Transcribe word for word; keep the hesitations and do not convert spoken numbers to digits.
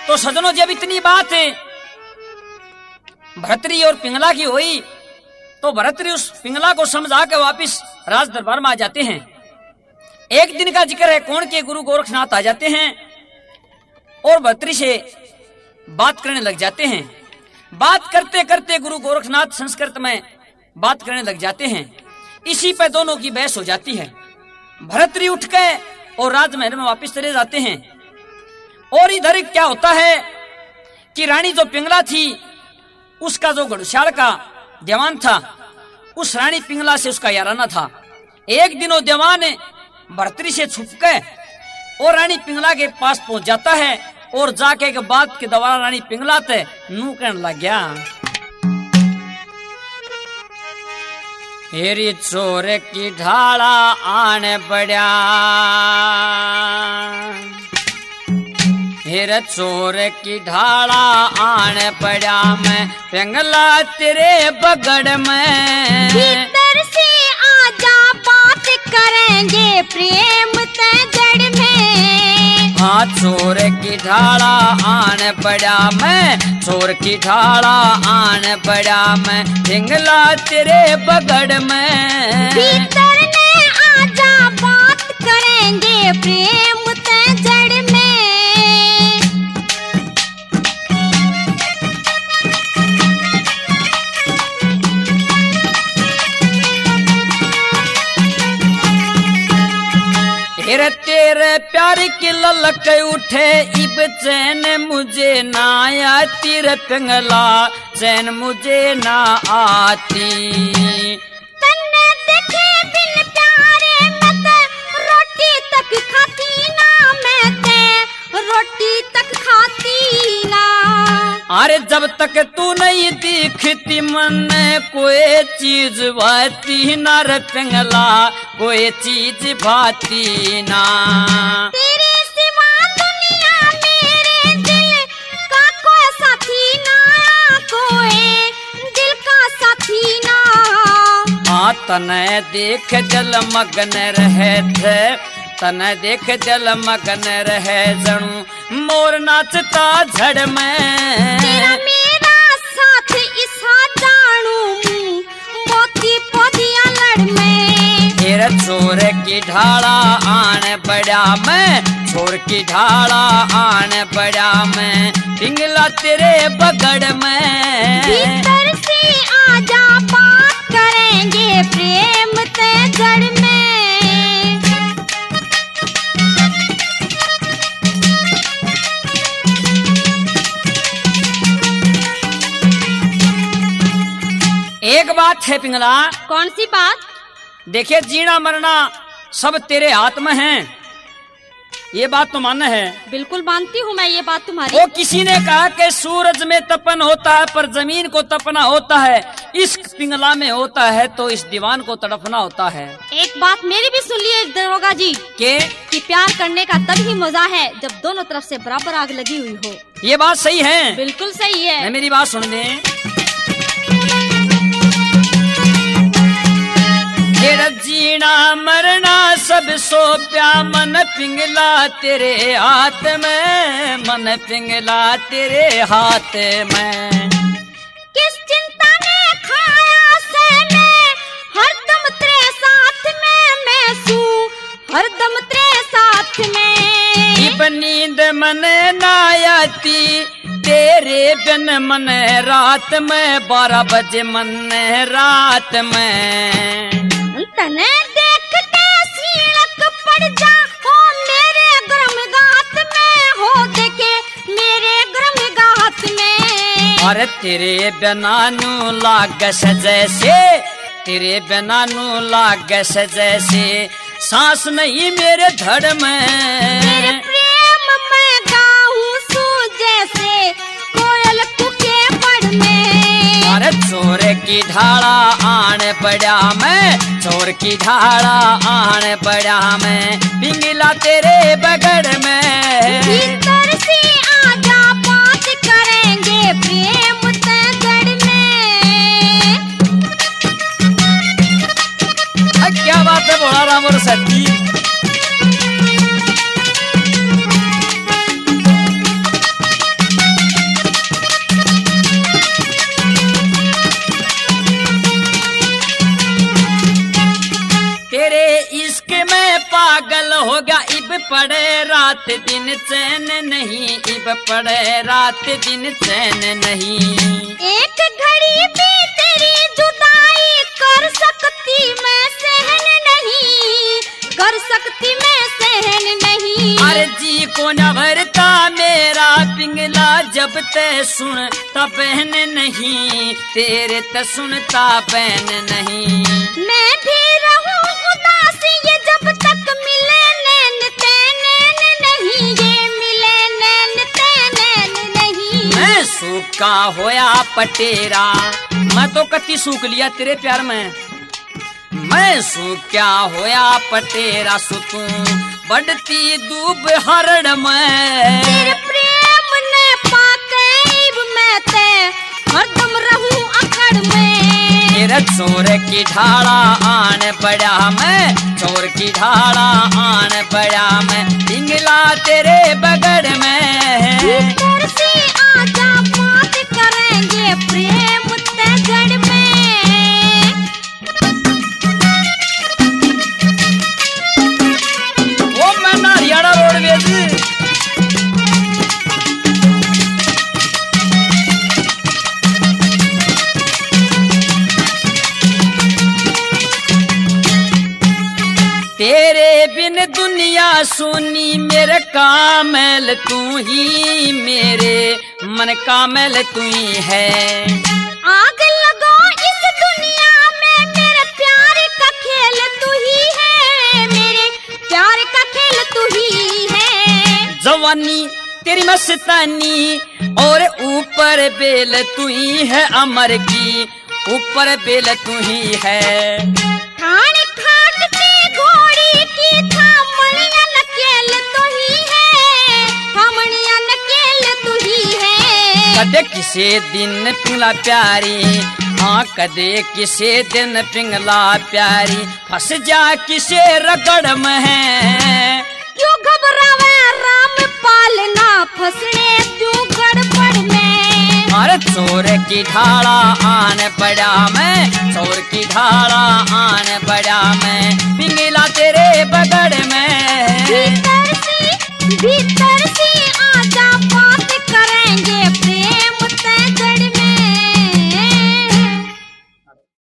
तो सजनों जब इतनी बात भरतरी और पिंगला की हुई तो भरतरी उस पिंगला को समझा के वापिस राज दरबार में आ जाते हैं। एक दिन का जिक्र है, कौन के गुरु गोरखनाथ आ जाते हैं और भरतरी से बात करने लग जाते हैं। बात करते करते गुरु गोरखनाथ संस्कृत में बात करने लग जाते हैं। इसी पे दोनों की बहस हो जाती है। भरतरी उठ गए और राजमहल में वापस चले जाते हैं। और इधर क्या होता है कि रानी जो पिंगला थी उसका जो घड़शाल का दीवान था, उस रानी पिंगला से उसका याराना था। एक दिन वो दीवान भरतरी से छुप गए और रानी पिंगला के पास पहुंच जाता है और जाके के बाद के दोबारा रानी पिंगला ते नू कहने लग गया, हेरी चोर की ढाला आने पड़ा, हेरे चोर की ढाला आने पड़ा, मैं पिंगला तेरे बगड़ में भीतर से आजा बात करेंगे प्रेम ते जड़ में। हाँ चोर की ढाला आने पड़ा, मैं चोर की ढाला आने पड़ा, मैं पिंगला तेरे बगड़ में भीतर ने आजा बात करेंगे प्रेम ते जड़ में। तेरे तेरे प्यार की ललक उठे इब चैन मुझे ना आती रे पिंगला, चैन मुझे ना आती। तन्ने देखे बिन प्यारे मैं ते रोटी तक खाती ना, मैं ते रोटी तक खाती ना। अरे जब तक तू नहीं दिखती मन कोई चीज भाती ना रे पिंगला, कोई चीज भाती ना। तेरे सिवा दुनिया मेरे दिल का कोई साथी ना, कोई दिल का साथी ना। हाँ तने देख जल मगन रहे थे, तने देख जल मगन रहे जणू मोर नाचता झड़ में। तेरा मेरा साथ इसा जानू मोती पोदिया लड़ में। तेरे चोर की ढाला आने पड़ा, मैं चोर की ढाला आने पड़ा, मैं पिंगला तेरे बगड़ में भीतर से आजा बात करेंगे प्रेम ते जड़ में। एक बात है पिंगला, कौन सी बात? देखिए जीना मरना सब तेरे हाथ में है, ये बात तो मानना है। बिल्कुल मानती हूँ मैं ये बात तुम्हारी। वो किसी ने कहा कि सूरज में तपन होता है पर जमीन को तपना होता है, इश्क पिंगला में होता है तो इस दीवान को तड़पना होता है। एक बात मेरी भी सुन लिए दरोगा जी के कि प्यार करने का तब ही मजा है जब दोनों तरफ से बराबर आग लगी हुई हो। ये बात सही है, बिल्कुल सही है। मेरी बात सुन दे। तेरा जीना मरना सब सौंपया मन पिंगला तेरे हाथ में, मन पिंगला तेरे हाथ में। किस चिंता ने खाया से मैं हरदम तेरे साथ में, मैं सू हरदम तेरे साथ में। इब नींद मन ना आती तेरे बिन मन रात में, बारह बजे मन रात में। तने देखते सीलक पड़ जा हो मेरे गर्म गात में, हो देखे मेरे गर्म गात में। अरे तेरे बिना नू लागस जैसे, तेरे बिना नू लागस जैसे सांस नहीं मेरे धड़ में। तेरे प्रेम में गाऊं सू जैसे कोयल कुके पड़ में। अरे चोर की ढाला आने पड़ा, मैं चोर की ढाला आने पड़ा, मैं पिंगला तेरे बगड़ में भीतर से आजा बात करेंगे प्रेम ते जड़ में। क्या बात है बोला राम और सती। रात दिन चैन नहीं, इब पड़े रात दिन चैन नहीं। एक घड़ी भी तेरी जुदाई कर सकती मैं सहन नहीं, कर सकती मैं सहन नहीं। अरे जी को न भरता मेरा पिंगला, जब ते सुनता बहन नहीं, तेरे ते सुनता बहन नहीं। मैं भी रहूं उदास ये जब तक मिले नैन ते नैन नहीं, ये मिले नैन ते नैन नहीं। मैं सूखा होया पटेरा, मैं तो कति सूख लिया तेरे प्यार में। मैं सूखा होया पटेरा, सुतू बढ़ती दूब हरड़ में। तेरे प्रेम ने पाके मैं ते हरदम रहूं अकड़ में। तेरे चोर की ढाला आन पड़ा मैं, चोर की ढाला आन पड़ा मैं, पिंगला तेरे बगड़ में। भीतर से आजा बात करेंगे प्रेम ते जड़ में। वो मैं नारियाड़ा रोडवेज। तेरे बिन दुनिया सुनी, मेरे कामल तू ही, मेरे मन कामल तू ही है। आग लगो इस दुनिया में, मेरे प्यार का खेल तू ही है, मेरे प्यार का खेल तू ही है। जवानी तेरी मस्तानी और ऊपर बेल तू ही है, अमर की ऊपर बेल तू ही है। खाने खाटते घोड़ी की थामणिया नकेल तू ही है, थामणिया नकेल तू ही है। कदे किसे दिन पिंगला प्यारी, हाँ कदे किसे दिन पिंगला प्यारी, फंस जा किसे रगड़ में है। क्यों घबरावे राम पालना, फसने तू गड़बड़ में। अरे चोर की ढाला आन पड़ा मैं, चोर की ढाला आन पड़ा मैं, पिंगला तेरे बगड़ में। भीतर से भीतर